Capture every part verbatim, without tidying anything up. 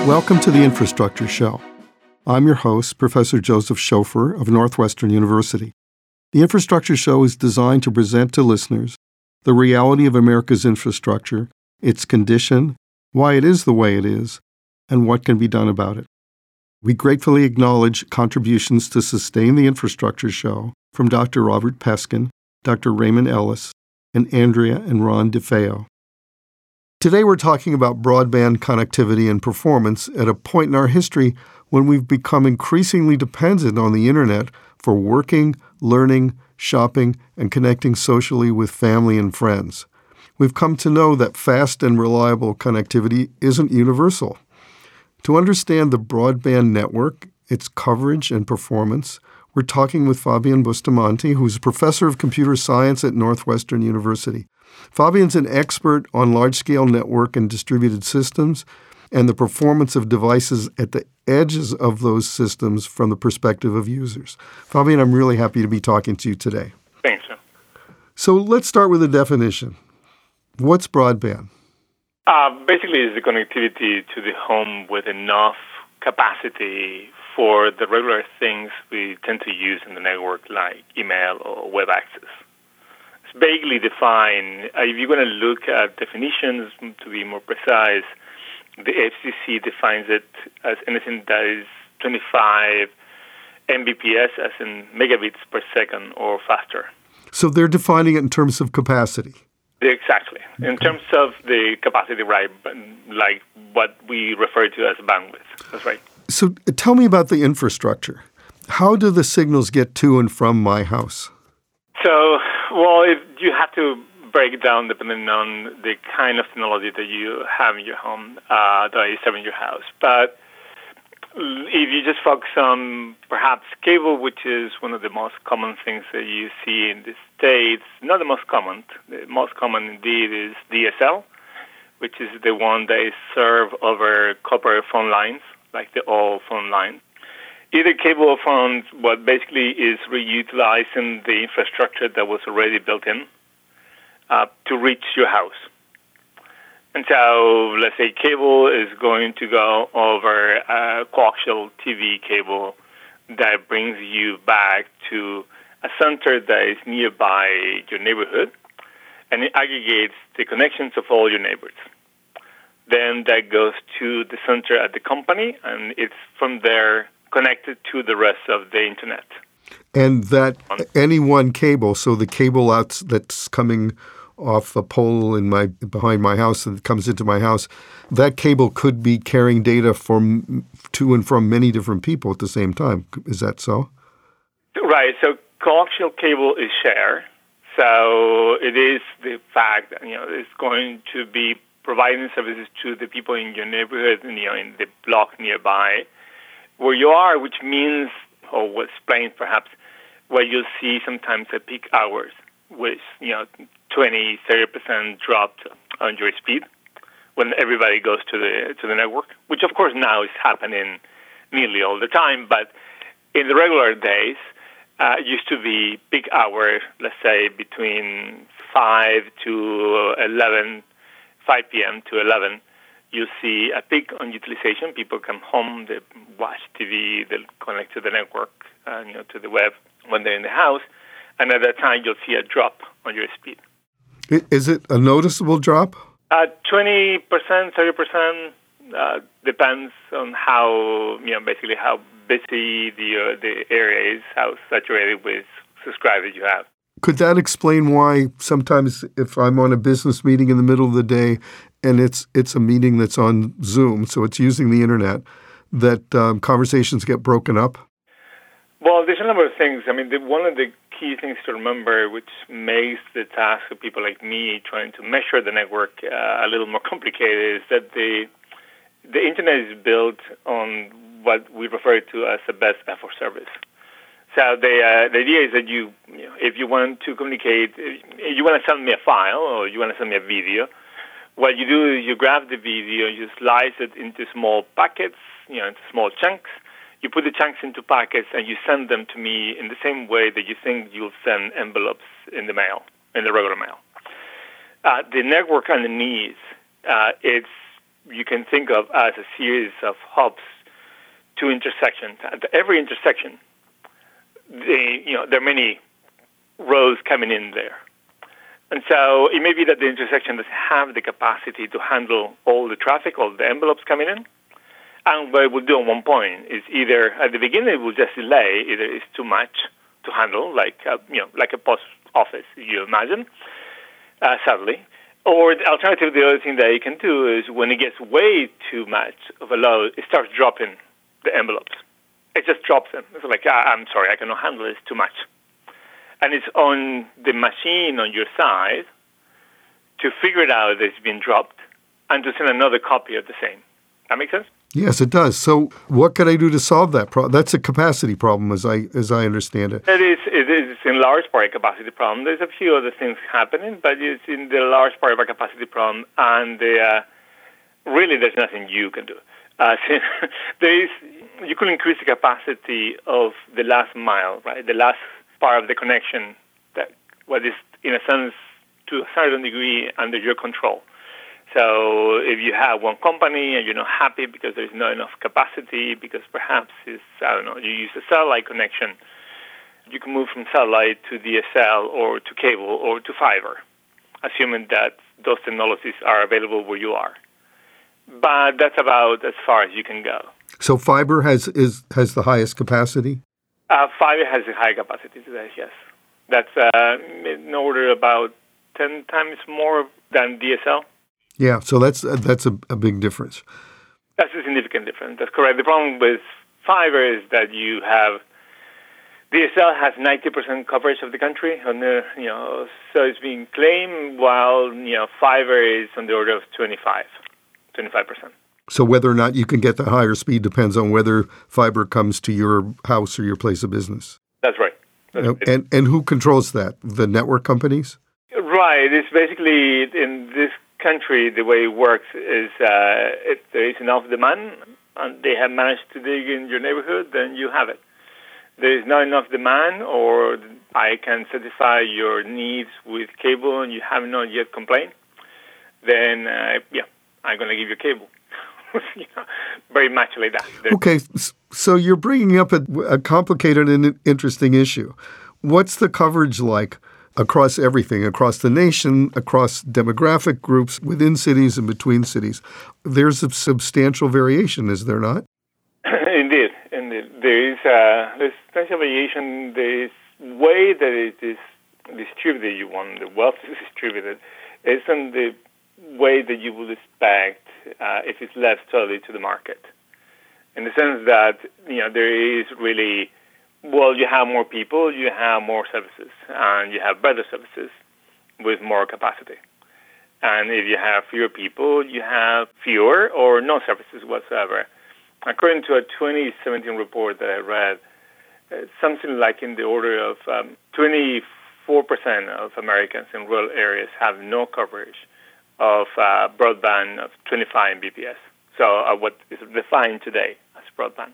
Welcome to the Infrastructure Show. I'm your host, Professor Joseph Schofer of Northwestern University. The Infrastructure Show is designed to present to listeners the reality of America's infrastructure, its condition, why it is the way it is, and what can be done about it. We gratefully acknowledge contributions to sustain the Infrastructure Show from Doctor Robert Peskin, Doctor Raymond Ellis, and Andrea and Ron DeFeo. Today we're talking about broadband connectivity and performance at a point in our history when we've become increasingly dependent on the internet for working, learning, shopping, and connecting socially with family and friends. We've come to know that fast and reliable connectivity isn't universal. To understand the broadband network, its coverage and performance, we're talking with Fabian Bustamante, who's a professor of computer science at Northwestern University. Fabian's an expert on large-scale network and distributed systems and the performance of devices at the edges of those systems from the perspective of users. Fabian, I'm really happy to be talking to you today. Thanks, sir. So let's start with a definition. What's broadband? Uh, basically, it's the connectivity to the home with enough capacity for the regular things we tend to use in the network, like email or web access. It's vaguely defined. Uh, if you're going to look at definitions, to be more precise, the F C C defines it as anything that is twenty-five megabits per second, as in megabits per second or faster. So they're defining it in terms of capacity. Exactly. In terms of the capacity, right, like what we refer to as bandwidth. That's right. So tell me about the infrastructure. How do the signals get to and from my house? So, well, if you have to break it down depending on the kind of technology that you have in your home, uh, that is serving your house. But if you just focus on perhaps cable, which is one of the most common things that you see in the States, not the most common. The most common indeed is D S L, which is the one that is served over copper phone lines, like the old phone line. Either cable or phones, what basically is reutilizing the infrastructure that was already built in uh, to reach your house. And so, let's say cable is going to go over a coaxial T V cable that brings you back to a center that is nearby your neighborhood, and it aggregates the connections of all your neighbors. Then that goes to the center at the company, and it's from there connected to the rest of the internet. And that any one cable, so the cable out that's coming off a pole in my behind my house and comes into my house, that cable could be carrying data from to and from many different people at the same time. Is that so? Right. So coaxial cable is shared. So it is the fact that, you know, it's going to be providing services to the people in your neighborhood, you know, in the block nearby where you are, which means, or will explain perhaps, where you'll see sometimes at peak hours with, you know, twenty, thirty percent drop on your speed when everybody goes to the to the network, which of course now is happening nearly all the time. But in the regular days, uh, it used to be peak hour, let's say between five to eleven, five p.m. to eleven. You see a peak on utilization. People come home, they watch T V, they connect to the network, uh, you know, to the web when they're in the house, and at that time you'll see a drop on your speed. Is it a noticeable drop? Uh, twenty percent, thirty percent, uh, depends on how, you know, basically how busy the uh, the area is, how saturated with subscribers you have. Could that explain why sometimes if I'm on a business meeting in the middle of the day and it's it's a meeting that's on Zoom, so it's using the internet, that um, conversations get broken up? Well, there's a number of things. I mean, the, one of the key things to remember, which makes the task of people like me trying to measure the network uh, a little more complicated, is that the the internet is built on what we refer to as the best effort service. So the uh, the idea is that you, you know, if you want to communicate, if you want to send me a file or you want to send me a video, what you do is you grab the video, you slice it into small packets, you know, into small chunks. You put the chunks into packets and you send them to me in the same way that you think you'll send envelopes in the mail, in the regular mail. Uh, the network underneath, uh, it's you can think of as a series of hubs to intersections. At every intersection, they, you know, there are many roads coming in there. And so it may be that the intersection doesn't have the capacity to handle all the traffic, all the envelopes coming in. And what it will do at one point is either, at the beginning, it will just delay, either it's too much to handle, like a, you know, like a post office, you imagine, uh, sadly. Or the alternative, the other thing that you can do is when it gets way too much of a load, it starts dropping the envelopes. It just drops them. It's like, ah, I'm sorry, I cannot handle this too much. And it's on the machine on your side to figure it out that it's been dropped and to send another copy of the same. That makes sense? Yes, it does. So what can I do to solve that problem? That's a capacity problem, as I as I understand it. It is, it is in large part a capacity problem. There's a few other things happening, but it's in the large part of a capacity problem, and the, uh, really there's nothing you can do. Uh, there is, you could increase the capacity of the last mile, right? The last part of the connection, that what is, in a sense, to a certain degree under your control. So if you have one company and you're not happy because there's not enough capacity, because perhaps it's, I don't know, you use a satellite connection, you can move from satellite to D S L or to cable or to fiber, assuming that those technologies are available where you are. But that's about as far as you can go. So fiber has is has the highest capacity? Uh, fiber has a high capacity today, yes. That's uh, in order about ten times more than D S L. Yeah, so that's that's a, a big difference. That's a significant difference. That's correct. The problem with fiber is that you have D S L has ninety percent coverage of the country, on the, you know, so it's being claimed, while you know fiber is on the order of twenty-five, twenty-five percent. So whether or not you can get that higher speed depends on whether fiber comes to your house or your place of business. That's right. That's and, and and who controls that? The network companies? Right. It's basically in this country, the way it works is uh, if there is enough demand and they have managed to dig in your neighborhood, then you have it. There is not enough demand, or I can satisfy your needs with cable and you have not yet complained, then, uh, yeah, I'm going to give you cable. You know, very much like that. There's okay, so you're bringing up a, a complicated and interesting issue. What's the coverage like across everything, across the nation, across demographic groups, within cities and between cities? There's a substantial variation, is there not? Indeed, indeed. There is uh, there's substantial variation. The way that it is distributed, you want the wealth is distributed, isn't the way that you would expect uh, if it's left totally to the market. In the sense that, you know, there is really, well, you have more people, you have more services, and you have better services with more capacity. And if you have fewer people, you have fewer or no services whatsoever. According to a twenty seventeen report that I read, uh, something like in the order of um, twenty-four percent of Americans in rural areas have no coverage of uh, broadband of twenty-five megabits per second. So uh, what is defined today as broadband.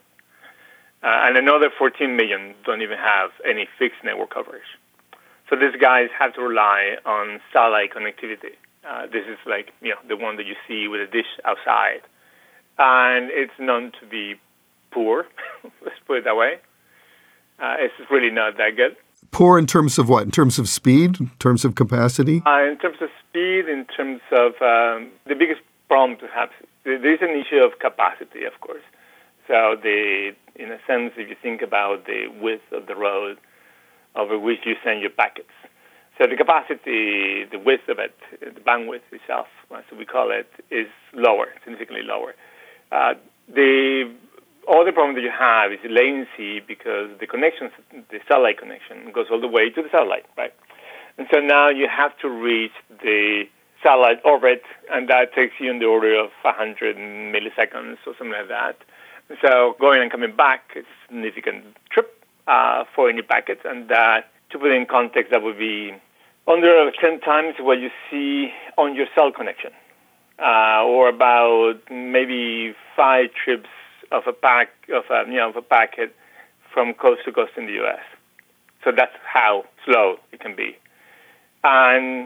Uh, and another fourteen million don't even have any fixed network coverage. So these guys have to rely on satellite connectivity. Uh, this is like, you know, the one that you see with a dish outside. And it's known to be poor, let's put it that way. Uh, it's really not that good. Poor in terms of what? In terms of speed? In terms of capacity? Uh, in terms of speed, in terms of um, the biggest problem perhaps, there is an issue of capacity, of course. So the, in a sense, if you think about the width of the road over which you send your packets. So the capacity, the width of it, the bandwidth itself, as we call it, is lower, significantly lower. Uh, the other problem that you have is latency, because the connection, the satellite connection, goes all the way to the satellite, right? And so now you have to reach the satellite orbit, and that takes you in the order of one hundred milliseconds or something like that. So going and coming back is a significant trip uh, for any packets, and that, to put it in context, that would be under ten times what you see on your cell connection, uh, or about maybe five trips of a pack of a, you know of a packet from coast to coast in the U S. So that's how slow it can be. And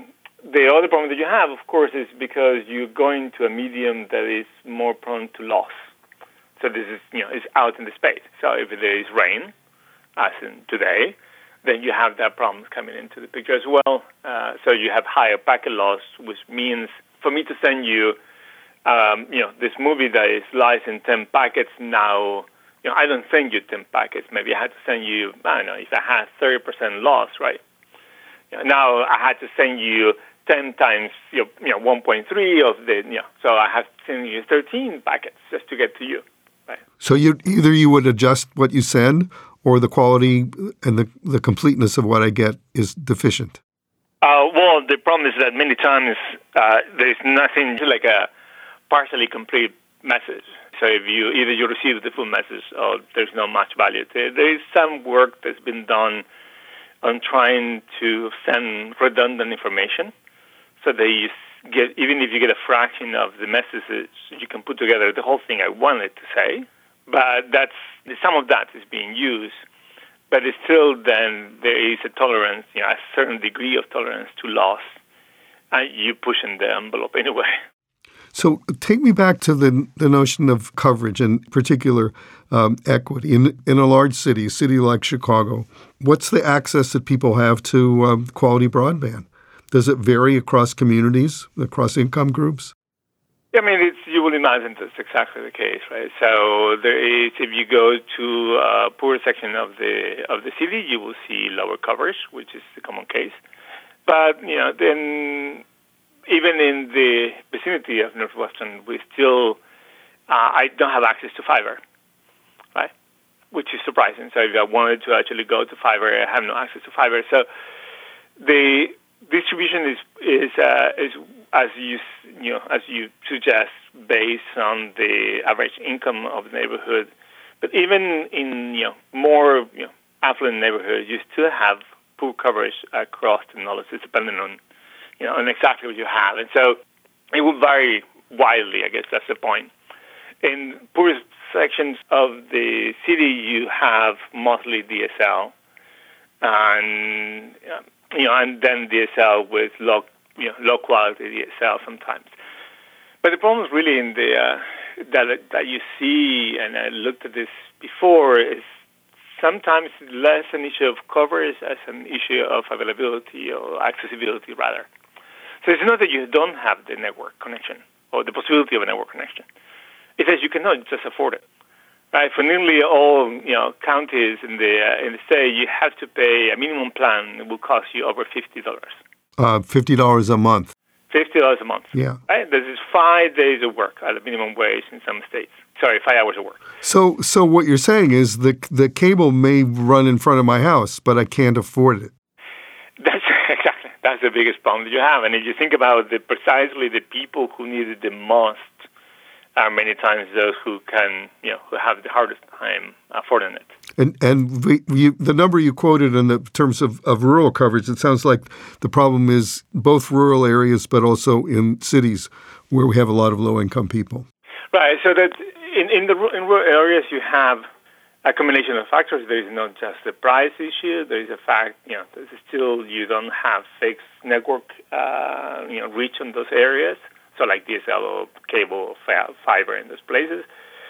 the other problem that you have, of course, is because you're going to a medium that is more prone to loss. So this is, you know, it's out in the space. So if there is rain, as in today, then you have that problem coming into the picture as well. Uh, so you have higher packet loss, which means for me to send you, um, you know, this movie that is lies in ten packets now, you know, I don't send you ten packets. Maybe I had to send you, I don't know, if I had thirty percent loss, right? You know, now I had to send you ten times, you know, you know one point three of the, you know, so I have to send you thirteen packets just to get to you, right? So you either you would adjust what you send, or the quality and the, the completeness of what I get is deficient? Uh, well, the problem is that many times uh, there's nothing like a partially complete message. So if you either you receive the full message or there's not much value to it. There is some work that's been done on trying to send redundant information so that you get, even if you get a fraction of the messages, you can put together the whole thing I wanted to say. But that's some of that is being used, but it's still then there is a tolerance, you know, a certain degree of tolerance to loss, and you pushing the envelope anyway. So take me back to the the notion of coverage, in particular um, equity. In in a large city, a city like Chicago, what's the access that people have to um, quality broadband? Does it vary across communities, across income groups? I mean, it's, you will imagine that's exactly the case, right? So there is, if you go to a poor section of the of the city, you will see lower coverage, which is the common case. But, you know, then even in the vicinity of Northwestern, we still, uh, I don't have access to fiber, right? Which is surprising. So if I wanted to actually go to fiber, I have no access to fiber. So the distribution is is uh, is as you you know as you suggest, based on the average income of the neighborhood. But even in you know more you know, affluent neighborhoods, you still have poor coverage across technologies, depending on you know on exactly what you have, and so it will vary widely. I guess that's the point. In poor sections of the city, you have mostly D S L, and you know, and then D S L with low, you know, low quality D S L sometimes. But the problem is really in the uh, that that you see, and I looked at this before, is sometimes less an issue of coverage as an issue of availability or accessibility, rather. So it's not that you don't have the network connection or the possibility of a network connection. It's that you cannot just afford it. Right, for nearly all you know counties in the uh, in the state, you have to pay a minimum plan. It will cost you over fifty dollars. Uh, fifty dollars a month. Fifty dollars a month. Yeah. Right. This is five days of work at a minimum wage in some states. Sorry, five hours of work. So, so what you're saying is the the cable may run in front of my house, but I can't afford it. That's exactly that's the biggest problem that you have. And if you think about the precisely the people who need it the most, are many times those who can, you know, who have the hardest time affording it. And and we, you, the number you quoted in the terms of, of rural coverage, it sounds like the problem is both rural areas, but also in cities where we have a lot of low-income people. Right. So that in in the in rural areas you have a combination of factors. There is not just the price issue. There is a fact, you know, there's still you don't have fixed network, uh, you know, reach in those areas. So like D S L or cable or fiber in those places,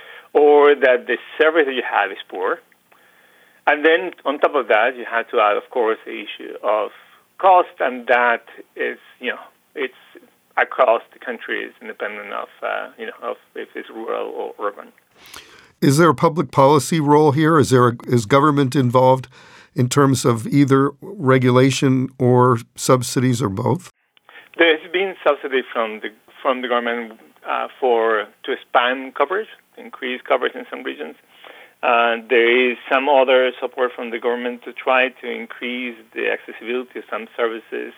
or that the service that you have is poor. And then on top of that, you have to add, of course, the issue of cost, and that is, you know, it's across the country, it's independent of, uh, you know, of if it's rural or urban. Is there a public policy role here? Is there a, is government involved in terms of either regulation or subsidies or both? There's been subsidy from the from the government uh, for to expand coverage, increase coverage in some regions. Uh, there is some other support from the government to try to increase the accessibility of some services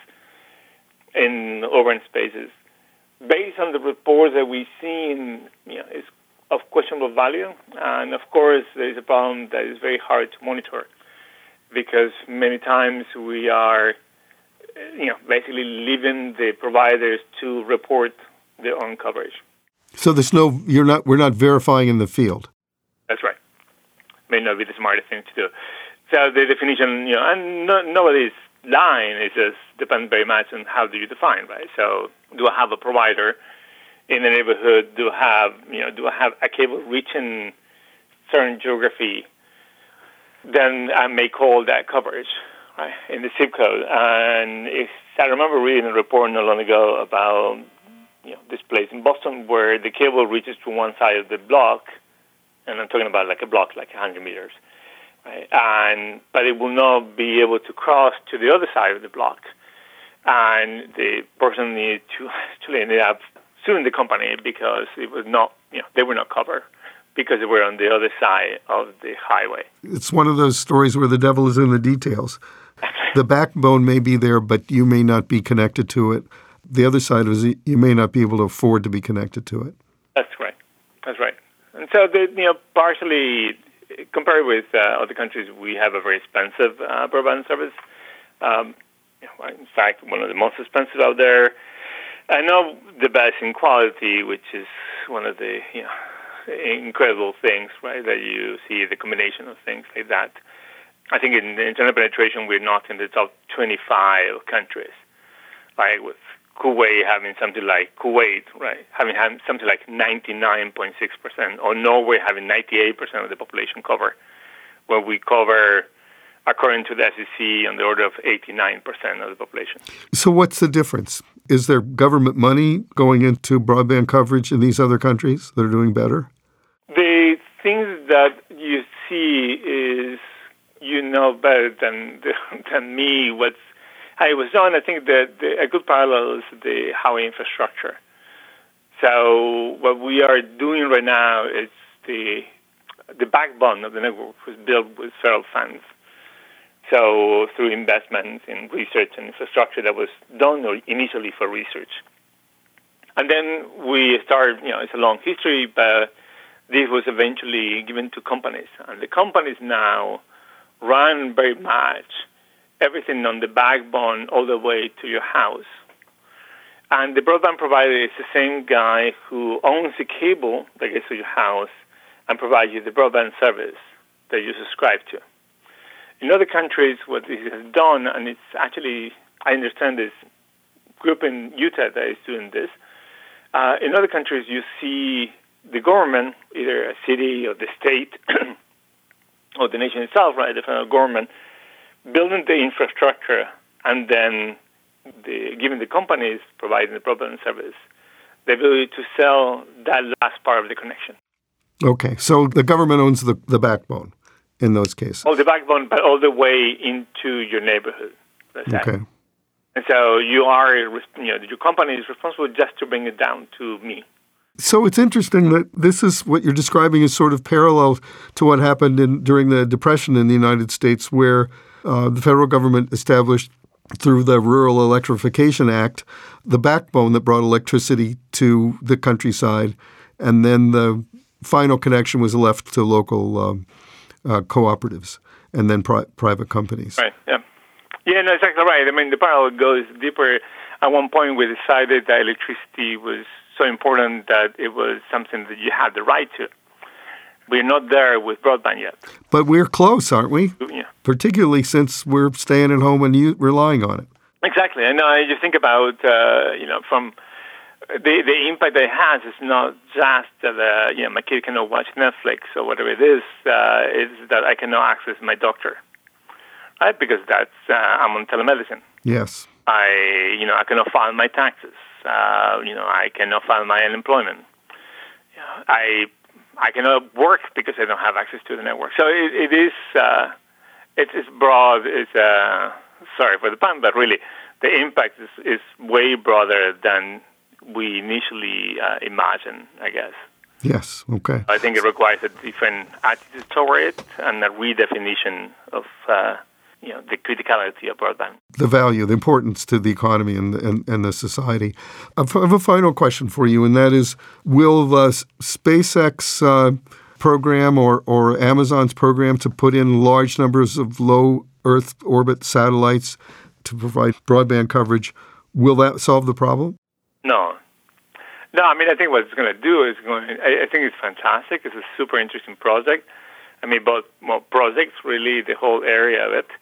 in urban spaces. Based on the reports that we've seen, you know, it's of questionable value, and of course there is a problem that is very hard to monitor because many times we are, you know, basically leaving the providers to report their own coverage. So there's no, you're not, we're not verifying in the field. That's right. May not be the smartest thing to do. So the definition, you know, and no, nobody is line is just depends very much on how do you define, right? So do I have a provider in the neighborhood? Do I have, you know, do I have a cable reaching certain geography? Then I may call that coverage, right, in the zip code. And if, I remember reading a report not long ago about, you know, this place in Boston where the cable reaches to one side of the block, and I'm talking about like a block, like one hundred meters, right? And but it will not be able to cross to the other side of the block, and the person needed to actually ended up suing the company because it was not, you know, they were not covered because they were on the other side of the highway. It's one of those stories where the devil is in the details. The backbone may be there, but you may not be connected to it. The other side is you may not be able to afford to be connected to it. That's right. That's right. And so, the, you know, partially compared with uh, other countries, we have a very expensive uh, broadband service. Um, you know, in fact, one of the most expensive out there. I know the best in quality, which is one of the, you know, incredible things, right, that you see the combination of things like that. I think in internet penetration, we're not in the top twenty-five countries, right, with Kuwait having something like Kuwait, right, having had something like ninety-nine point six percent, or Norway having ninety-eight percent of the population cover, where we cover, according to the S E C, on the order of eighty-nine percent of the population. So what's the difference? Is there government money going into broadband coverage in these other countries that are doing better? The things that you see is, you know better than than me what's how it was done. I think that the, a good parallel is the highway infrastructure. So what we are doing right now is the the backbone of the network was built with federal funds. So through investments in research and infrastructure that was done initially for research. And then we started, you know, it's a long history, but this was eventually given to companies. And the companies now run very much everything on the backbone all the way to your house. And the broadband provider is the same guy who owns the cable that gets to your house and provides you the broadband service that you subscribe to. In other countries, what this has done, and it's actually, I understand this group in Utah that is doing this, uh, in other countries you see the government, either a city or the state or the nation itself, right, the federal government, building the infrastructure and then the, giving the companies providing the broadband service the ability to sell that last part of the connection. Okay, so the government owns the, the backbone in those cases. All the backbone, but all the way into your neighborhood. Okay. And so you are, you know, your company is responsible just to bring it down to me. So it's interesting that this is what you're describing is sort of parallel to what happened in, during the Depression in the United States, where uh, the federal government established through the Rural Electrification Act the backbone that brought electricity to the countryside, and then the final connection was left to local um, uh, cooperatives and then pri- private companies. Right, yeah. Yeah, no, exactly right. I mean, the parallel goes deeper. At one point, we decided that electricity was so important that it was something that you had the right to. We're not there with broadband yet. But we're close, aren't we? Yeah. Particularly since we're staying at home and you, relying on it. Exactly. And I just think about, uh, you know, from the the impact that it has is not just that, uh, you know, my kid cannot watch Netflix or whatever it is, uh, it's that I cannot access my doctor, right? Because that's, uh, I'm on telemedicine. Yes. I, you know, I cannot file my taxes. Uh, you know, I cannot file my unemployment. You know, I I cannot work because I don't have access to the network. So it, it is, uh, it's, it's broad. It's uh, sorry for the pun, but really the impact is, is way broader than we initially uh, imagined, I guess. Yes. Okay. I think it requires a different attitude toward it and a redefinition of. Uh, you know, the criticality of broadband. The value, the importance to the economy and, and, and the society. I have a final question for you, and that is, will the SpaceX uh, program or, or Amazon's program to put in large numbers of low Earth orbit satellites to provide broadband coverage, will that solve the problem? No. No, I mean, I think what it's going to do is going. I, I think it's fantastic. It's a super interesting project. I mean, both well, projects, really, the whole area of it.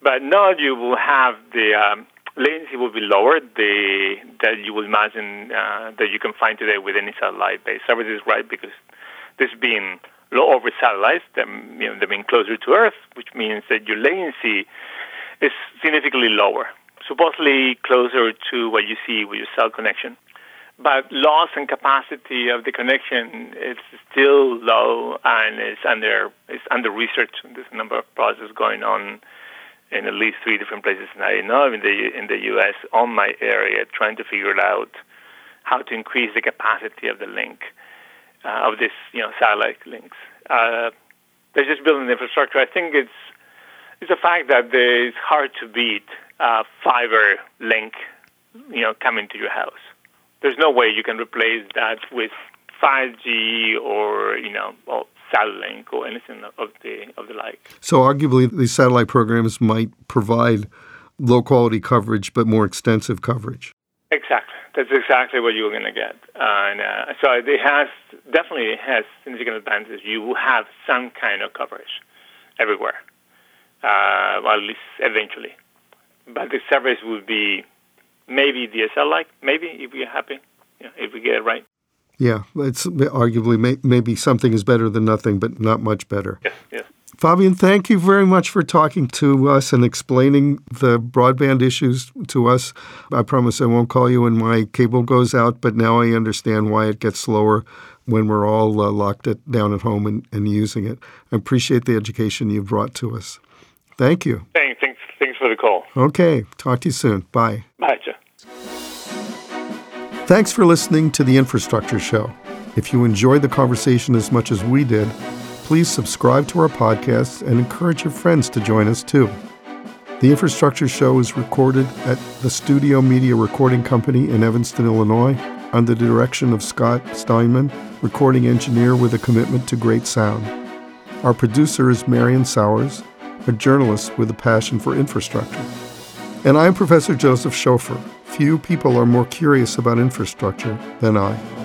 But now you will have the um, latency will be lower the, that you will imagine uh, that you can find today with any satellite-based services, right? Because this being low orbit satellites, them, you know, them being closer to Earth, which means that your latency is significantly lower, supposedly closer to what you see with your cell connection. But loss and capacity of the connection is still low and is under it's under research. There's a number of projects going on in at least three different places now, you know, in the in the U S on my area, trying to figure out how to increase the capacity of the link uh, of this, you know, satellite links. Uh, they're just building the infrastructure. I think it's it's a fact that it's hard to beat uh, fiber link, you know, coming to your house. There's no way you can replace that with five G or, you know, well, Starlink or anything of the of the like. So arguably, these satellite programs might provide low-quality coverage, but more extensive coverage. Exactly. That's exactly what you're going to get. Uh, and uh, so it has definitely has significant advantages. You will have some kind of coverage everywhere, uh, well, at least eventually. But the service would be maybe D S L-like, maybe, if we're happy, you know, if we get it right. Yeah, it's arguably may, maybe something is better than nothing, but not much better. Yes, yes. Fabian, thank you very much for talking to us and explaining the broadband issues to us. I promise I won't call you when my cable goes out, but now I understand why it gets slower when we're all uh, locked it down at home and, and using it. I appreciate the education you brought to us. Thank you. Thanks, thanks, thanks for the call. Okay, talk to you soon. Bye. Bye, Joe. Thanks for listening to The Infrastructure Show. If you enjoyed the conversation as much as we did, please subscribe to our podcast and encourage your friends to join us too. The Infrastructure Show is recorded at the Studio Media Recording Company in Evanston, Illinois, under the direction of Scott Steinman, recording engineer with a commitment to great sound. Our producer is Marion Sowers, a journalist with a passion for infrastructure. And I'm Professor Joseph Schofer. Few people are more curious about infrastructure than I.